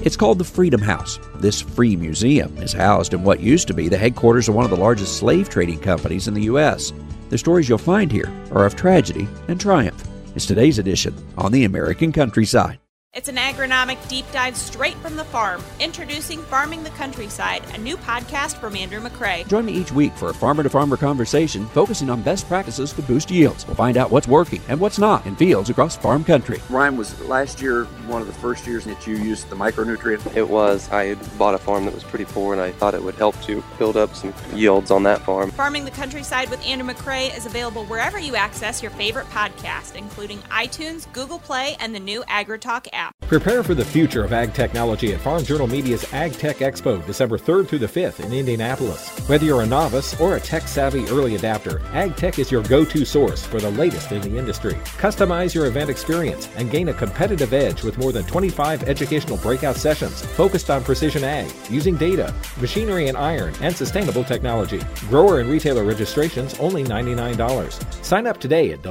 It's called the Freedom House. This free museum is housed in what used to be the headquarters of one of the largest slave trading companies in the U.S. The stories you'll find here are of tragedy and triumph. It's today's edition on the American Countryside. It's an agronomic deep dive straight from the farm. Introducing Farming the Countryside, a new podcast from Andrew McCrae. Join me each week for a farmer-to-farmer conversation focusing on best practices to boost yields. We'll find out what's working and what's not in fields across farm country. Ryan, was last year one of the first years that you used the micronutrient? It was. I had bought a farm that was pretty poor, and I thought it would help to build up some yields on that farm. Farming the Countryside with Andrew McCrae is available wherever you access your favorite podcast, including iTunes, Google Play, and the new AgriTalk app. Prepare for the future of ag technology at Farm Journal Media's Ag Tech Expo, December 3rd through the 5th in Indianapolis. Whether you're a novice or a tech-savvy early adapter, Ag Tech is your go-to source for the latest in the industry. Customize your event experience and gain a competitive edge with more than 25 educational breakout sessions focused on precision ag, using data, machinery and iron, and sustainable technology. Grower and retailer registrations only $99. Sign up today at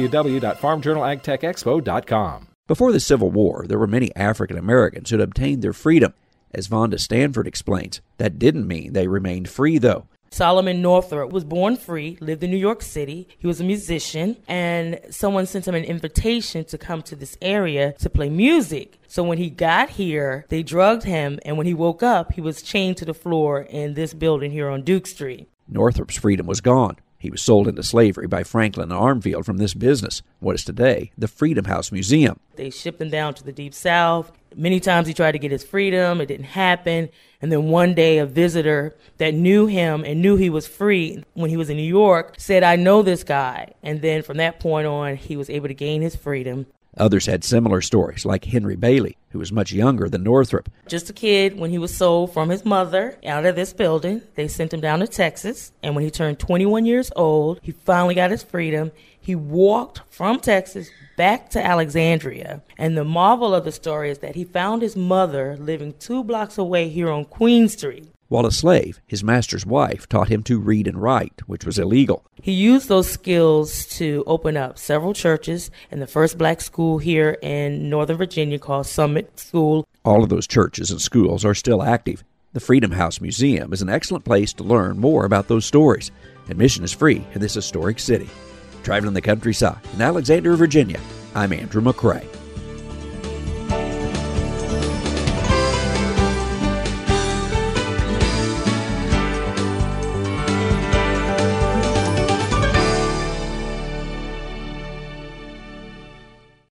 www.farmjournalagtechexpo.com. Before the Civil War, there were many African Americans who had obtained their freedom. As Vonda Stanford explains, that didn't mean they remained free, though. Solomon Northrop was born free, lived in New York City. He was a musician, and someone sent him an invitation to come to this area to play music. So when he got here, they drugged him, and when he woke up, he was chained to the floor in this building here on Duke Street. Northrop's freedom was gone. He was sold into slavery by Franklin Armfield from this business, what is today the Freedom House Museum. They shipped him down to the Deep South. Many times he tried to get his freedom. It didn't happen. And then one day a visitor that knew him and knew he was free when he was in New York said, "I know this guy." And then from that point on, he was able to gain his freedom. Others had similar stories, like Henry Bailey, who was much younger than Northrop. Just a kid when he was sold from his mother out of this building. They sent him down to Texas, and when he turned 21 years old, he finally got his freedom. He walked from Texas back to Alexandria, and the marvel of the story is that he found his mother living 2 blocks away here on Queen Street. While a slave, his master's wife taught him to read and write, which was illegal. He used those skills to open up several churches and the first black school here in Northern Virginia called Summit School. All of those churches and schools are still active. The Freedom House Museum is an excellent place to learn more about those stories. Admission is free in this historic city. Traveling the countryside in Alexandria, Virginia, I'm Andrew McCrae.